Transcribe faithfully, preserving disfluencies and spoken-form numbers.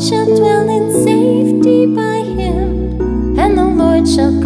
shall dwell in safety by him, and the Lord shall